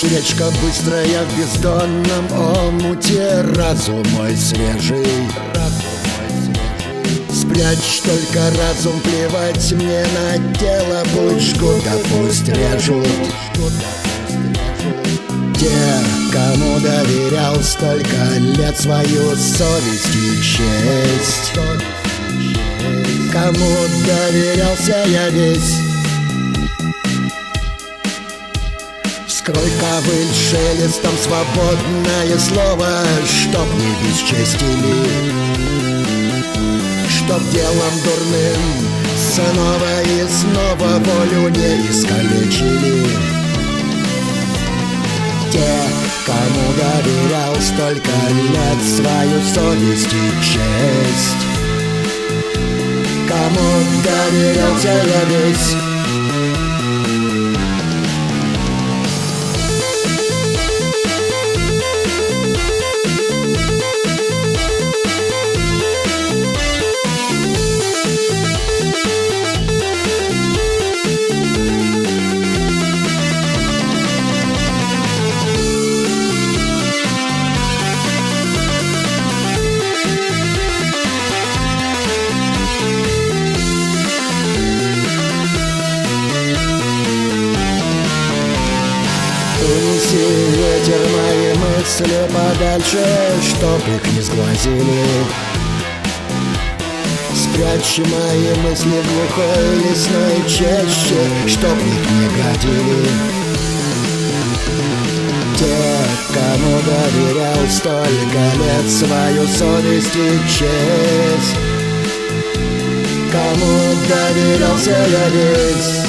Речка быстрая в бездонном омуте, разум мой свежий. Спрячь только разум, плевать мне на тело. Пусть жгут, да пусть режут. Те, кому доверял столько лет свою совесть и честь, кому доверялся я весь. Вскрой ковыль шелестом свободное слово, чтоб не бесчестили, чтоб делом дурным снова и снова волю не искалечили. Те, кому доверял столько лет свою совесть и честь, кому доверялся я весь. Унеси ветер мои мысли подальше, чтоб их не сглазили. Спрячь мои мысли в глухой лесной чаще, чтоб их не гадили. Те, кому доверял столько лет свою совесть и честь, кому доверялся я весь.